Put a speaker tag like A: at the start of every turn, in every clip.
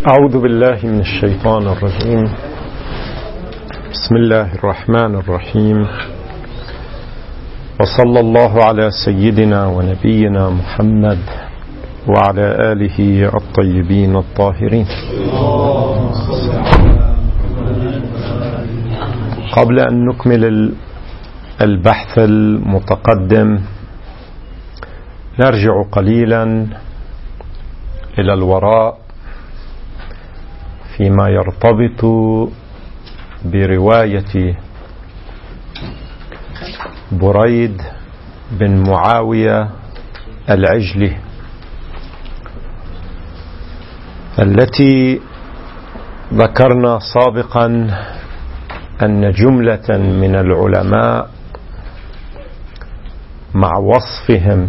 A: أعوذ بالله من الشيطان الرجيم. بسم الله الرحمن الرحيم، وصلى الله على سيدنا ونبينا محمد وعلى آله الطيبين الطاهرين. قبل أن نكمل البحث المتقدم نرجع قليلا إلى الوراء فيما يرتبط برواية بريد بن معاوية العجلي التي ذكرنا سابقا أن جملة من العلماء مع وصفهم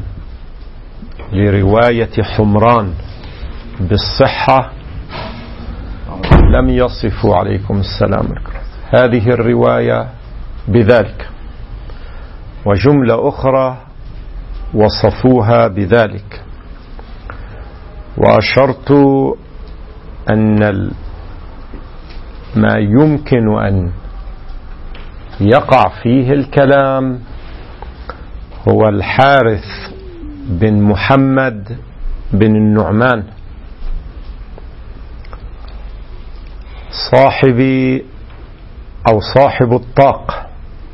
A: لرواية حمران بالصحة لم يصفوا عليكم السلام هذه الرواية بذلك، وجملة أخرى وصفوها بذلك. وأشرت أن ما يمكن أن يقع فيه الكلام هو الحارث بن محمد بن النعمان صاحب الطاق.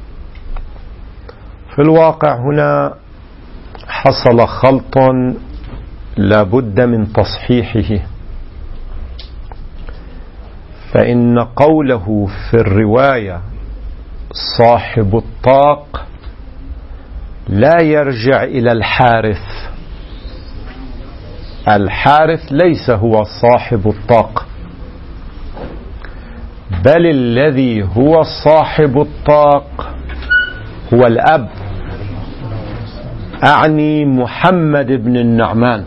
A: في الواقع هنا حصل خلط لا بد من تصحيحه، فإن قوله في الرواية صاحب الطاق لا يرجع إلى الحارث ليس هو صاحب الطاق، بل الذي هو صاحب الطاق هو الأب، أعني محمد بن النعمان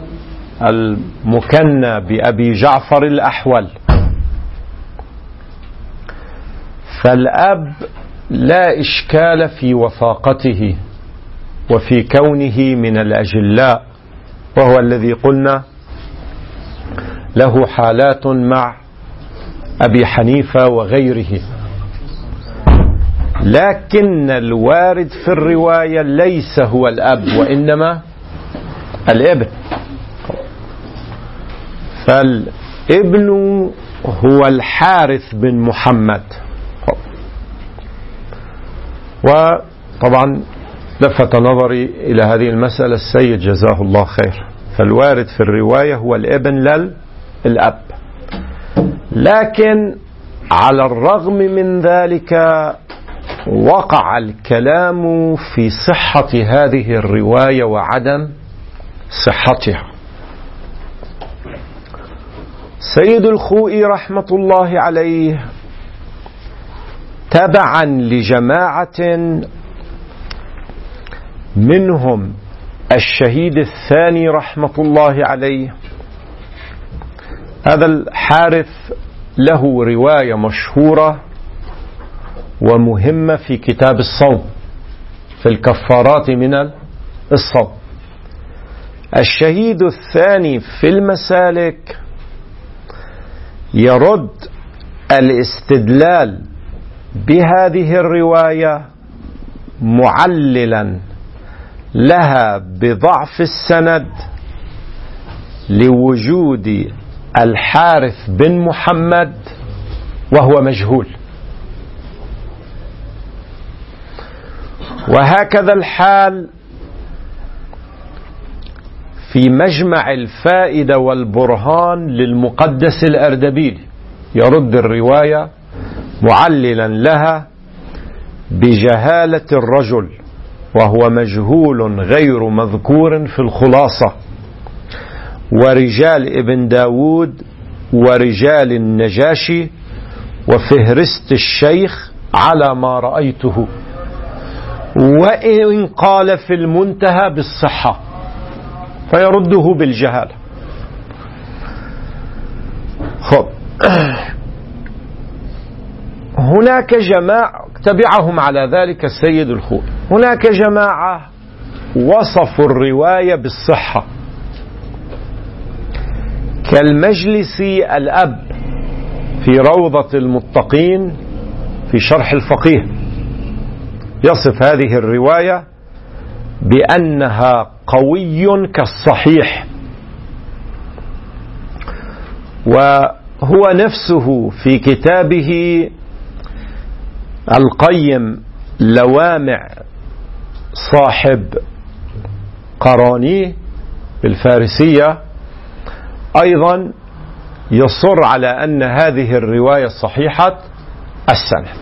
A: المكنى بأبي جعفر الأحول. فالأب لا إشكال في وثاقته وفي كونه من الأجلاء، وهو الذي قلنا له حالات مع أبي حنيفة وغيره، لكن الوارد في الرواية ليس هو الأب وإنما الابن. فالابن هو الحارث بن محمد. وطبعا لفت نظري إلى هذه المسألة السيد جزاه الله خير. فالوارد في الرواية هو الابن للأب، لكن على الرغم من ذلك وقع الكلام في صحة هذه الرواية وعدم صحتها. سيد الخوئي رحمة الله عليه تبعا لجماعة منهم الشهيد الثاني رحمة الله عليه، هذا الحارث له رواية مشهورة ومهمة في كتاب الصوم، في الكفارات من الصوم. الشهيد الثاني في المسالك يرد الاستدلال بهذه الرواية معللا لها بضعف السند لوجود الحارث بن محمد وهو مجهول. وهكذا الحال في مجمع الفائدة والبرهان للمقدس الأردبيلي، يرد الرواية معللا لها بجهالة الرجل وهو مجهول غير مذكور في الخلاصة، ورجال ابن داود ورجال النجاشي وفهرست الشيخ على ما رأيته، وإن قال في المنتهى بالصحة، فيرده بالجهالة. خب، هناك جماعة تبعهم على ذلك السيد الخوئي، هناك جماعة وصفوا الرواية بالصحة كالمجلس الأب في روضة المتقين في شرح الفقيه يصف هذه الرواية بأنها قوي كالصحيح، وهو نفسه في كتابه القيم لوامع صاحب قراني بالفارسية أيضا يصر على أن هذه الرواية صحيحة السند.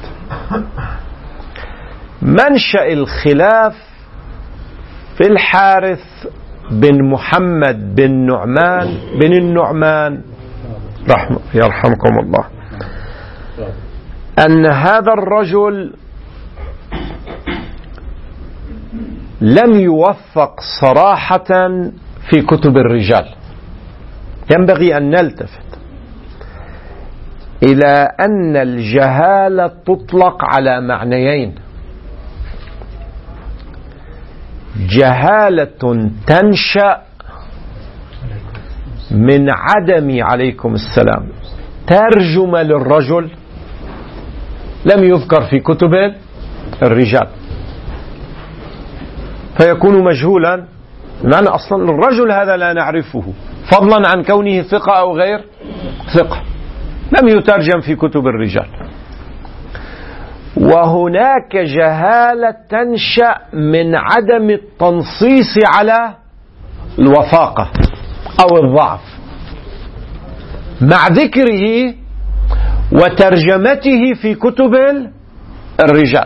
A: منشأ الخلاف في الحارث بن محمد بن النعمان يرحمكم الله، أن هذا الرجل لم يوفق صراحة في كتب الرجال. ينبغي أن نلتفت إلى أن الجهالة تطلق على معنيين: جهالة تنشأ من عدم عليكم السلام ترجمة للرجل لم يذكر في كتب الرجال فيكون مجهولا، لأن أصلا الرجل هذا لا نعرفه فضلا عن كونه ثقة أو غير ثقة، لم يترجم في كتب الرجال. وهناك جهالة تنشأ من عدم التنصيص على الوثاقة أو الضعف مع ذكره وترجمته في كتب الرجال.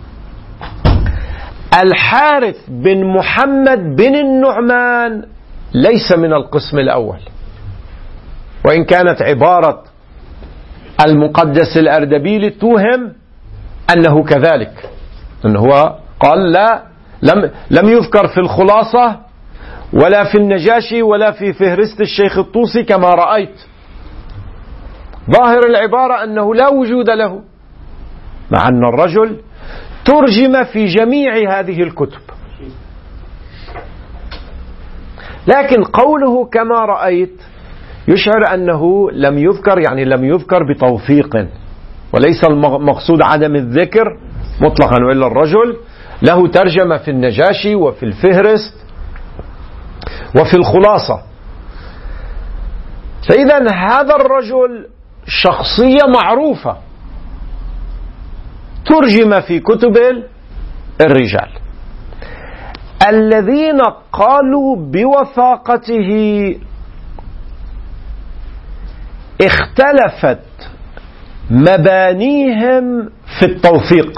A: الحارث بن محمد بن النعمان ليس من القسم الأول، وإن كانت عبارة المقدس الأردبيلي توهم أنه كذلك، أنه قال لا لم يذكر في الخلاصة ولا في النجاشي ولا في فهرست الشيخ الطوسي كما رأيت. ظاهر العبارة أنه لا وجود له، مع أن الرجل ترجم في جميع هذه الكتب. لكن قوله كما رأيت يشعر أنه لم يذكر، يعني لم يذكر بتوثيق، وليس المقصود عدم الذكر مطلقا، وإلا الرجل له ترجمة في النجاشي وفي الفهرست وفي الخلاصة. فإذا هذا الرجل شخصية معروفة ترجم في كتب الرجال. الذين قالوا بوثاقته اختلفت مبانيهم في التوثيق،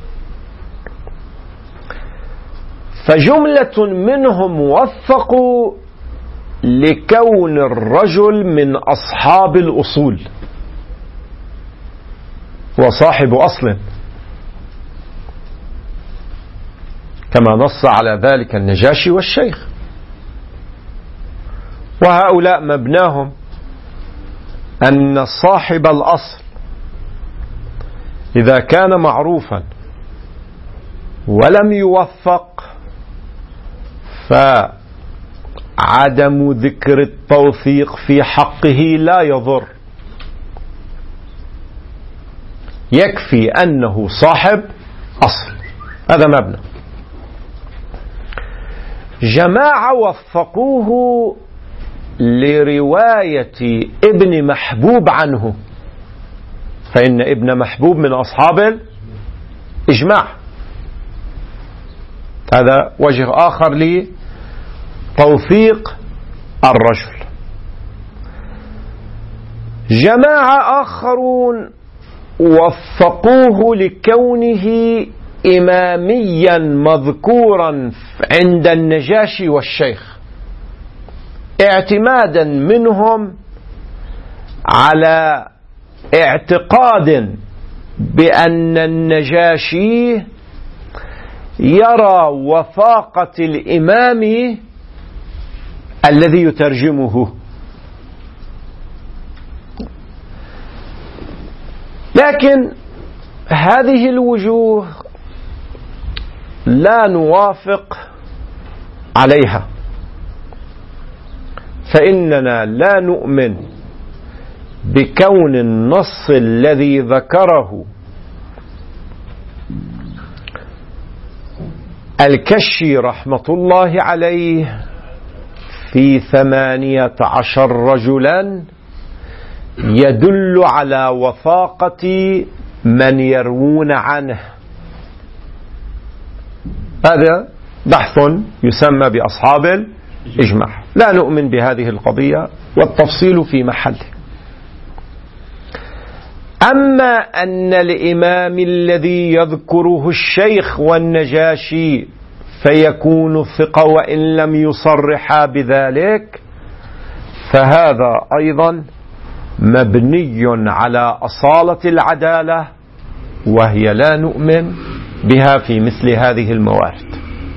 A: فجملة منهم وثقوا لكون الرجل من أصحاب الأصول وصاحب أصل، كما نص على ذلك النجاشي والشيخ. وهؤلاء مبناهم أن صاحب الأصل إذا كان معروفا ولم يوثق فعدم ذكر التوثيق في حقه لا يضر، يكفي أنه صاحب أصل. هذا مبنى. جماعة وثقوه لرواية ابن محبوب عنه، فإن ابن محبوب من أصحاب الإجماع. هذا وجه آخر لتوثيق الرجل. جماعة آخرون وثقوه لكونه إماميا مذكورا عند النجاشي والشيخ، اعتمادا منهم على اعتقاد بأن النجاشي يرى وثاقة الإمام الذي يترجمه. لكن هذه الوجوه لا نوافق عليها، فإننا لا نؤمن بكون النص الذي ذكره الكشي رحمة الله عليه في 18 رجلا يدل على وثاقة من يروون عنه. هذا بحث يسمى بأصحاب الإجماع. لا نؤمن بهذه القضية والتفصيل في محله. أما أن الإمام الذي يذكره الشيخ والنجاشي فيكون ثقة وإن لم يصرح بذلك، فهذا أيضا مبني على أصالة العدالة، وهي لا نؤمن بها في مثل هذه الموارد.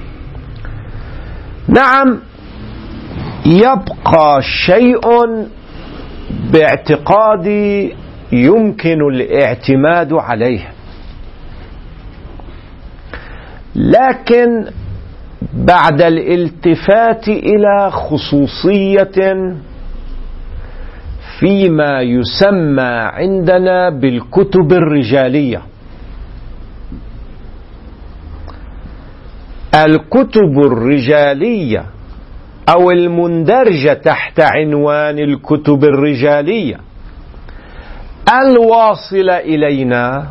A: نعم، يبقى شيء باعتقادي يمكن الاعتماد عليه، لكن بعد الالتفات إلى خصوصية فيما يسمى عندنا بالكتب الرجالية. الكتب الرجالية أو المندرجة تحت عنوان الكتب الرجالية الواصلة إلينا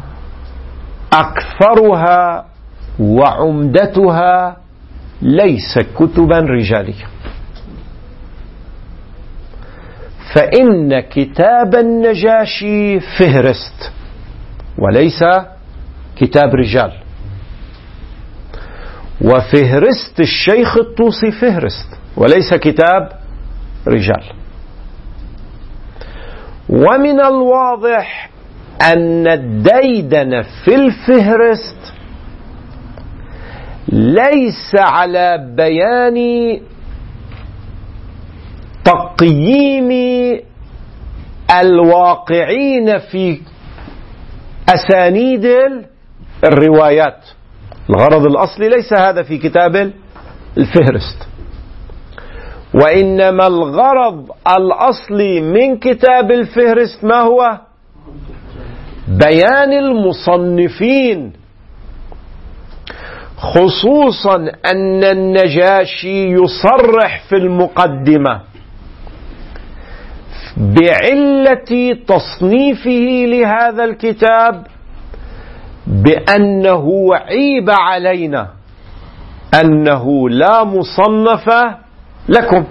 A: أكثرها وعمدتها ليس كتبا رجالية، فإن كتاب النجاشي فهرست وليس كتاب رجال، وفهرست الشيخ الطوسي فهرست وليس كتاب رجال. ومن الواضح أن الديدن في الفهرست ليس على بيان تقييم الواقعين في أسانيد الروايات. الغرض الأصلي ليس هذا في كتاب الفهرست، وإنما الغرض الأصلي من كتاب الفهرست ما هو؟ بيان المصنفين، خصوصا أن النجاشي يصرح في المقدمة بعلة تصنيفه لهذا الكتاب بأنه عيب علينا أنه لا مصنف لكم،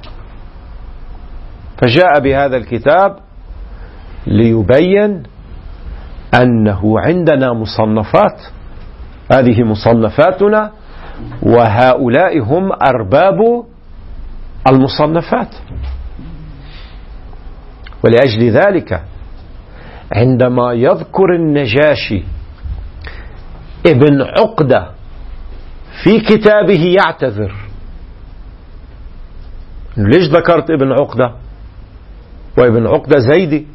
A: فجاء بهذا الكتاب ليبين أنه عندنا مصنفات، هذه مصنفاتنا وهؤلاء هم أرباب المصنفات. ولأجل ذلك عندما يذكر النجاشي ابن عقدة في كتابه يعتذر. ليش ذكرت ابن عقدة؟ وابن عقدة زيدي،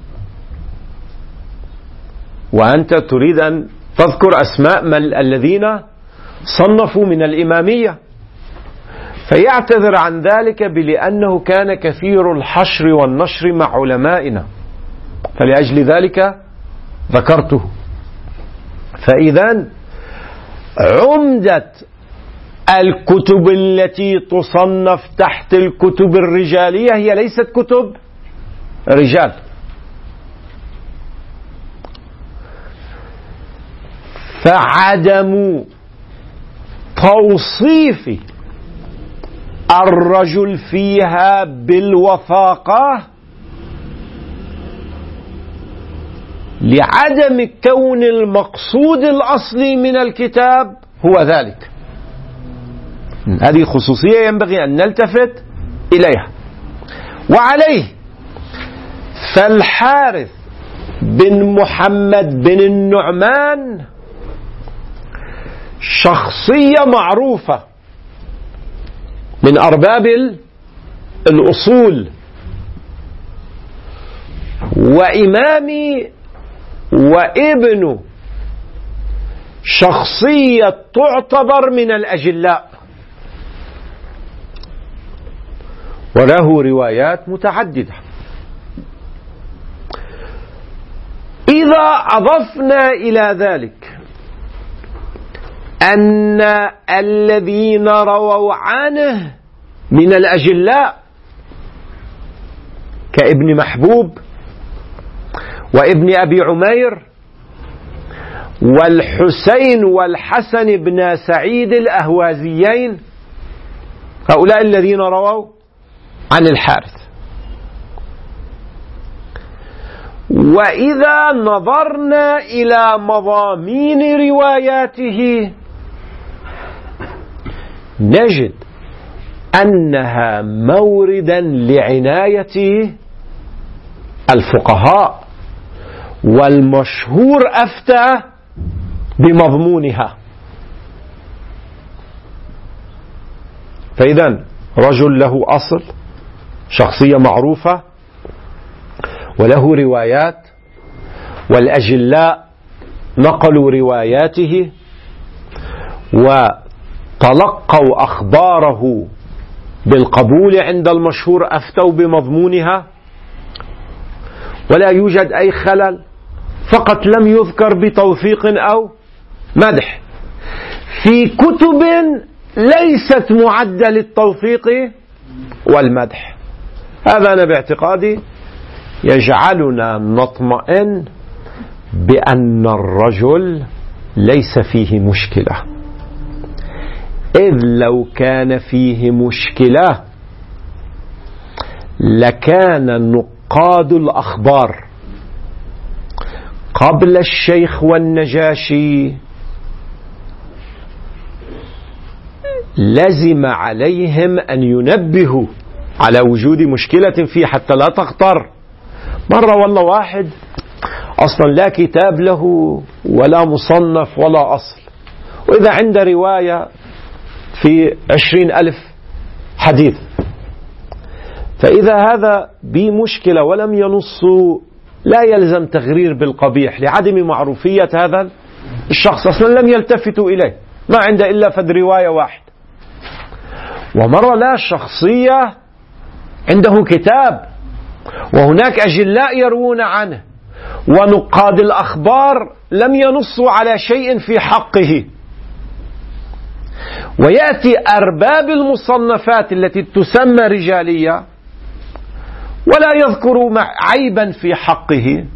A: وأنت تريد أن تذكر أسماء الذين صنفوا من الإمامية، فيعتذر عن ذلك بلأنه كان كثير الحشر والنشر مع علمائنا، فلأجل ذلك ذكرته. فإذا عمدة الكتب التي تصنف تحت الكتب الرجالية هي ليست كتب رجال. فعدم توصيف الرجل فيها بالوثاقة لعدم كون المقصود الأصلي من الكتاب هو ذلك. هذه خصوصية ينبغي أن نلتفت إليها. وعليه فالحارث بن محمد بن النعمان شخصية معروفة من أرباب الأصول وإمامي وابن شخصية تعتبر من الأجلاء، وله روايات متعددة. إذا أضفنا إلى ذلك أن الذين رووا عنه من الأجلاء كابن محبوب وابن أبي عمير والحسين والحسن بن سعيد الأهوازيين، هؤلاء الذين رووا عن الحارث. وإذا نظرنا إلى مضامين رواياته نجد أنها موردا لعناية الفقهاء، والمشهور أفتى بمضمونها. فإذا رجل له أصل، شخصية معروفة، وله روايات، والأجلاء نقلوا رواياته وتلقوا أخباره بالقبول عند المشهور، أفتوا بمضمونها، ولا يوجد أي خلل، فقط لم يذكر بتوثيق أو مدح في كتب ليست معدة للتوثيق والمدح. هذا أنا باعتقادي يجعلنا نطمئن بأن الرجل ليس فيه مشكلة، إذ لو كان فيه مشكلة لكان نقاد الأخبار قبل الشيخ والنجاشي لزم عليهم أن ينبهوا على وجود مشكلة فيه حتى لا تغتر. مرة والله واحد أصلا لا كتاب له ولا مصنف ولا أصل، وإذا عنده رواية في 20,000 حديث، فإذا هذا بمشكلة ولم ينصوا لا يلزم تغرير بالقبيح لعدم معروفية هذا الشخص، أصلا لم يلتفتوا إليه، ما عنده إلا فد رواية واحد. ومرة لا، شخصية عنده كتاب وهناك أجلاء يروون عنه، ونقاد الأخبار لم ينصوا على شيء في حقه، ويأتي أرباب المصنفات التي تسمى رجالية ولا يذكر عيبا في حقه.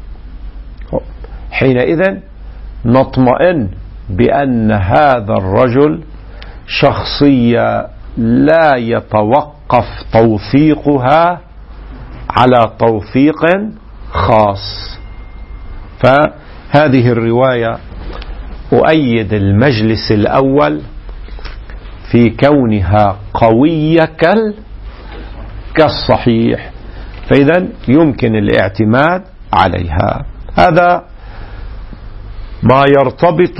A: حينئذ نطمئن بأن هذا الرجل شخصية لا يتوقف توثيقها على توثيق خاص. فهذه الرواية أؤيد المجلس الأول في كونها قوية كالصحيح، فإذا يمكن الاعتماد عليها. هذا ما يرتبط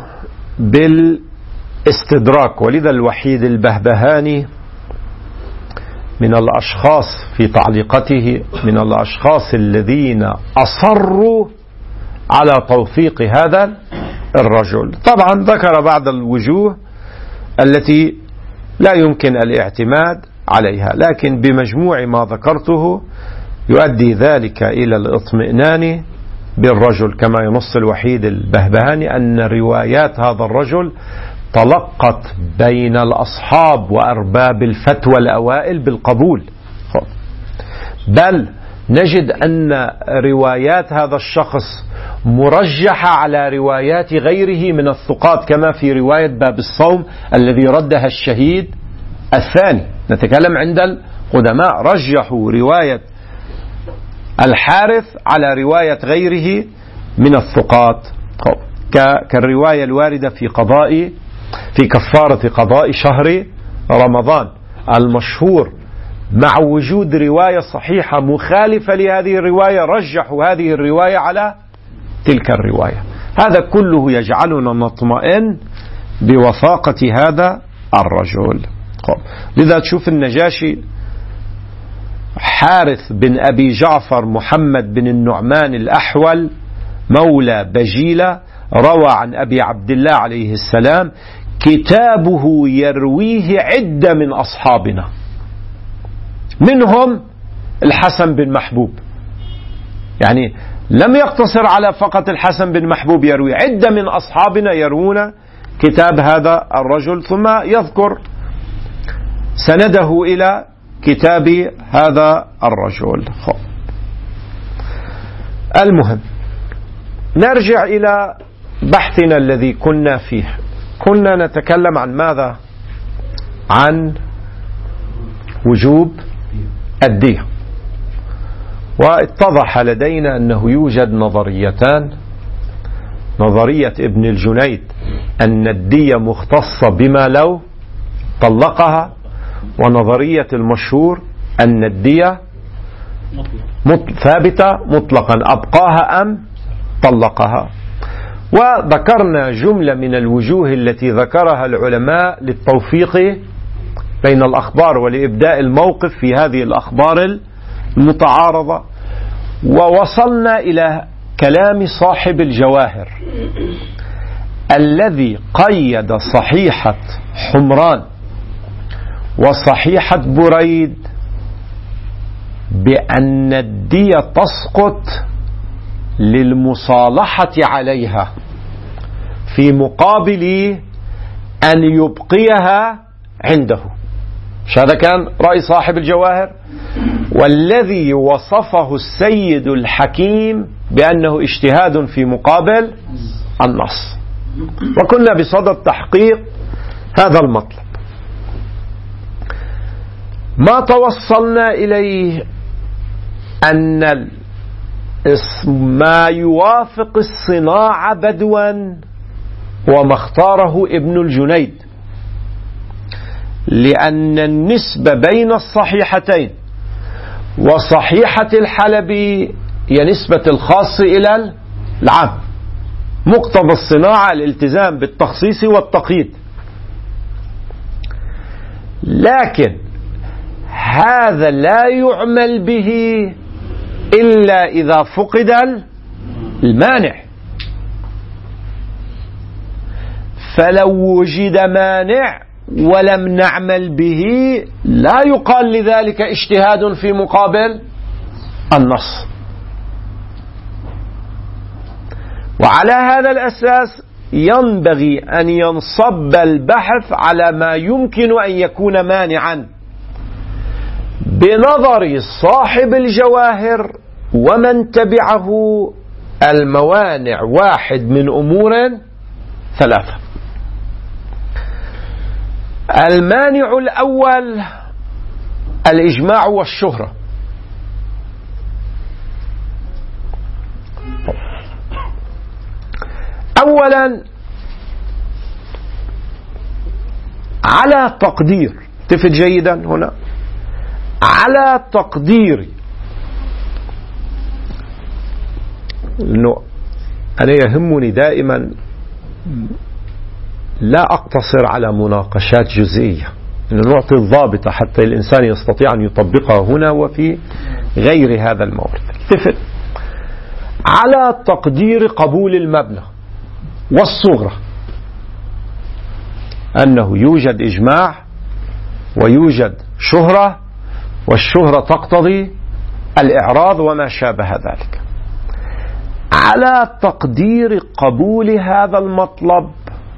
A: بالاستدراك. ولذا الوحيد البهبهاني من الأشخاص في تعليقته من الأشخاص الذين أصروا على توثيق هذا الرجل. طبعا ذكر بعض الوجوه التي لا يمكن الاعتماد عليها، لكن بمجموع ما ذكرته يؤدي ذلك إلى الاطمئنان بالرجل، كما ينص الوحيد البهبهاني أن روايات هذا الرجل تلقت بين الأصحاب وأرباب الفتوى الأوائل بالقبول، بل نجد أن روايات هذا الشخص مرجحة على روايات غيره من الثقات، كما في رواية باب الصوم الذي ردها الشهيد الثاني. نتكلم عند القدماء رجحوا رواية الحارث على رواية غيره من الثقات، كالرواية الواردة في كفارة قضاء شهر رمضان المشهور، مع وجود رواية صحيحة مخالفة لهذه الرواية رجحوا هذه الرواية على تلك الرواية. هذا كله يجعلنا نطمئن بوثاقة هذا الرجل. لذا تشوف النجاشي حارث بن أبي جعفر محمد بن النعمان الأحول مولى بجيلة روى عن أبي عبد الله عليه السلام كتابه يرويه عدة من أصحابنا، منهم الحسن بن محبوب. يعني لم يقتصر على فقط الحسن بن محبوب يروي، عدة من أصحابنا يروون كتاب هذا الرجل، ثم يذكر سنده إلى كتاب هذا الرجل. المهم نرجع إلى بحثنا الذي كنا فيه. كنا نتكلم عن ماذا؟ عن وجوب الدية، واتضح لدينا أنه يوجد نظريتان: نظرية ابن الجنيد أن الدية مختصة بما لو طلقها، ونظرية المشهور أن الدية ثابتة مطلقا أبقاها أم طلقها. وذكرنا جملة من الوجوه التي ذكرها العلماء للتوفيق بين الأخبار ولإبداء الموقف في هذه الأخبار المتعارضة، ووصلنا إلى كلام صاحب الجواهر الذي قيد صحيحة حمران وصحيحة بريد بأن الدية تسقط للمصالحة عليها في مقابل أن يبقيها عنده. هذا كان رأي صاحب الجواهر، والذي وصفه السيد الحكيم بأنه اجتهاد في مقابل النص، وكنا بصدد تحقيق هذا المطلب. ما توصلنا إليه أن ما يوافق الصناعة بدوا وما اختاره ابن الجنيد، لأن النسبة بين الصحيحتين وصحيحة الحلبي هي نسبة الخاص إلى العام. مقتضى الصناعة الالتزام بالتخصيص والتقييد، لكن هذا لا يعمل به إلا إذا فقد المانع. فلو وجد مانع ولم نعمل به لا يقال لذلك اجتهاد في مقابل النص. وعلى هذا الأساس ينبغي أن ينصب البحث على ما يمكن أن يكون مانعا بنظر صاحب الجواهر ومن تبعه. الموانع واحد من أمور ثلاثة. المانع الأول الإجماع والشهرة. أولا على تقدير، تفت جيدا هنا، على تقدير إنه أنا يهمني دائما لا أقتصر على مناقشات جزئية، إنه نعطي الضابطة حتى الإنسان يستطيع أن يطبقها هنا وفي غير هذا المورد. تفت على تقدير قبول المبنى والصغرى، أنه يوجد إجماع ويوجد شهرة، والشهرة تقتضي الإعراض وما شابه ذلك. على تقدير قبول هذا المطلب،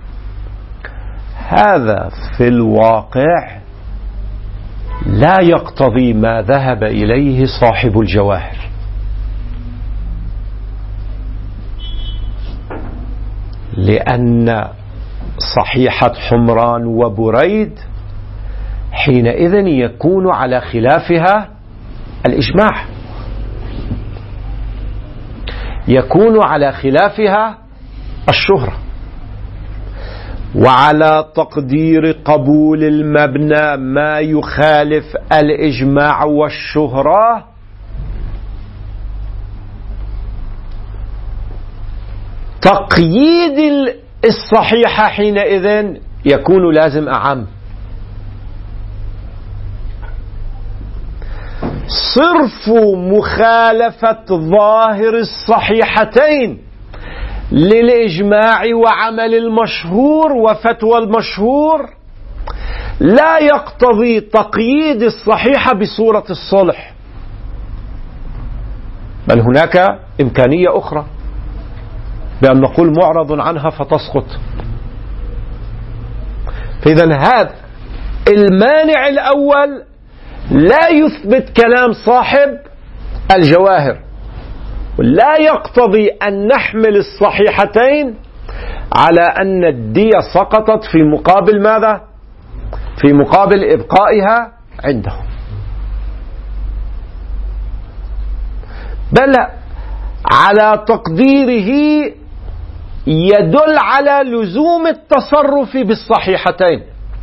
A: هذا في الواقع لا يقتضي ما ذهب إليه صاحب الجواهر، لأن صحيحة حمران وبريد حينئذ يكون على خلافها الإجماع، يكون على خلافها الشهرة. وعلى تقدير قبول المبنى ما يخالف الإجماع والشهرة تقييد الصحيحة حينئذ يكون لازم أعم. صرف مخالفة ظاهر الصحيحتين للإجماع وعمل المشهور وفتوى المشهور لا يقتضي تقييد الصحيحة بصورة الصلح، بل هناك إمكانية أخرى بأن نقول معرض عنها فتسقط. فإذا هذا المانع الأول لا يثبت كلام صاحب الجواهر، لا يقتضي أن نحمل الصحيحتين على أن الدية سقطت في مقابل ماذا؟ في مقابل إبقائها عنده، بل على تقديره يدل على لزوم التصرف بالصحيحتين،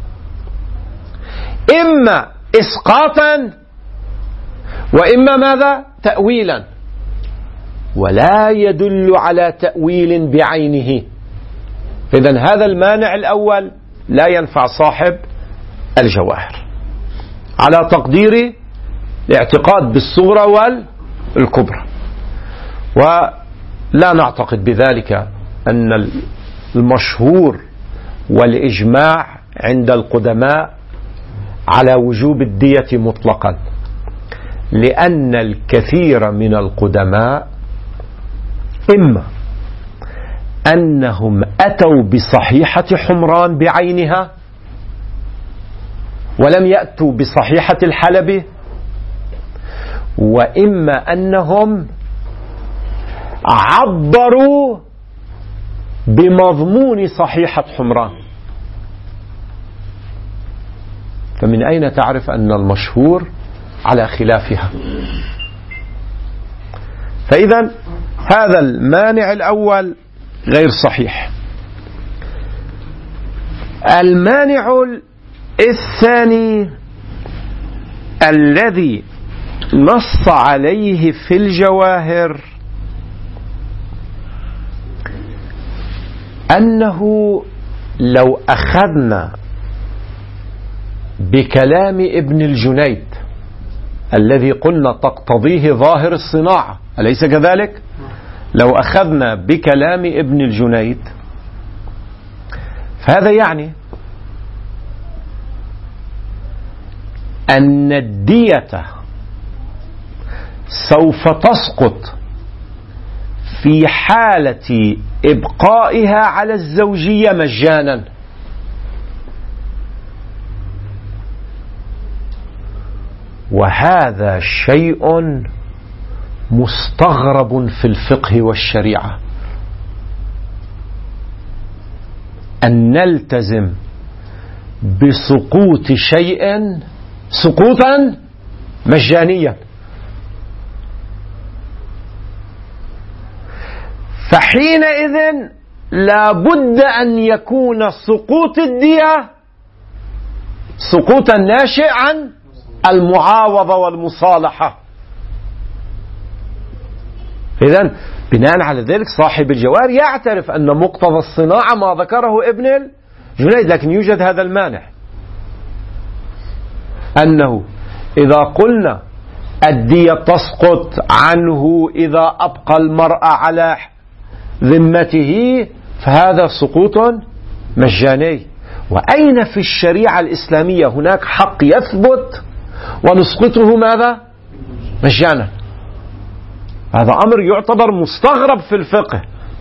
A: إما إسقاطا وإما ماذا؟ تأويلا، ولا يدل على تأويل بعينه. إذن هذا المانع الأول لا ينفع صاحب الجواهر على تقدير الاعتقاد بالصغرى والكبرى. ولا نعتقد بذلك أن المشهور والإجماع عند القدماء على وجوب الدية مطلقا، لأن الكثير من القدماء إما أنهم أتوا بصحيحة حمران بعينها ولم يأتوا بصحيحة الحلبي، وإما أنهم عبروا بمضمون صحيحة حمران. فمن أين تعرف أن المشهور على خلافها؟ فإذا هذا المانع الأول غير صحيح. المانع الثاني الذي نص عليه في الجواهر أنه لو أخذنا بكلام ابن الجنيد الذي قلنا تقتضيه ظاهر الصناعة، أليس كذلك؟ لو أخذنا بكلام ابن الجنيد فهذا يعني أن الدية سوف تسقط في حالة إبقائها على الزوجية مجانا، وهذا شيء مستغرب في الفقه والشريعة، أن نلتزم بسقوط شيء سقوطا مجانيا. فحينئذ لا بد أن يكون سقوط الدية سقوطا ناشئ عن المعاوضة والمصالحة. إذن بناء على ذلك صاحب الجواهر يعترف أن مقتضى الصناعة ما ذكره ابن الجنيد، لكن يوجد هذا المانع أنه إذا قلنا الدية تسقط عنه إذا أبقى المرأة على ذمته فهذا سقوط مجاني. وأين في الشريعة الإسلامية هناك حق يثبت ونسقطه ماذا؟ مجانا. هذا أمر يعتبر مستغرب في الفقه.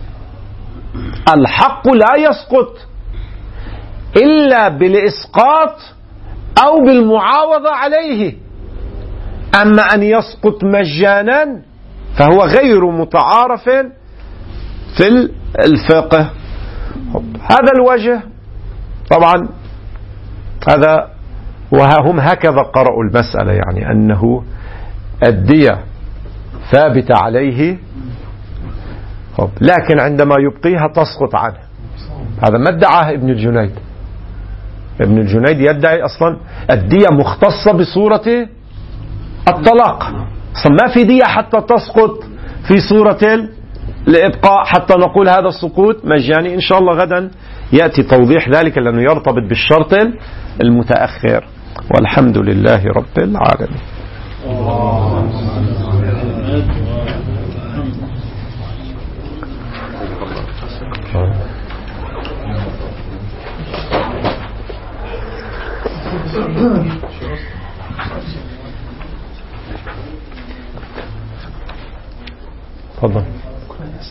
A: الحق لا يسقط إلا بالإسقاط أو بالمعاوضة عليه، أما أن يسقط مجانا فهو غير متعارف في الفقه. هذا الوجه طبعا هذا وهم هكذا قرأوا المسألة، يعني أنه الدية ثابتة عليه لكن عندما يبقيها تسقط عنه. هذا ما ادعاه ابن الجنيد. ابن الجنيد يدعي أصلا الدية مختصة بصورة الطلاق، أصلا ما في دية حتى تسقط في صورة الإبقاء حتى نقول هذا السقوط مجاني. إن شاء الله غدا يأتي توضيح ذلك لأنه يرتبط بالشرط المتأخر. والحمد لله رب العالمين. تفضل.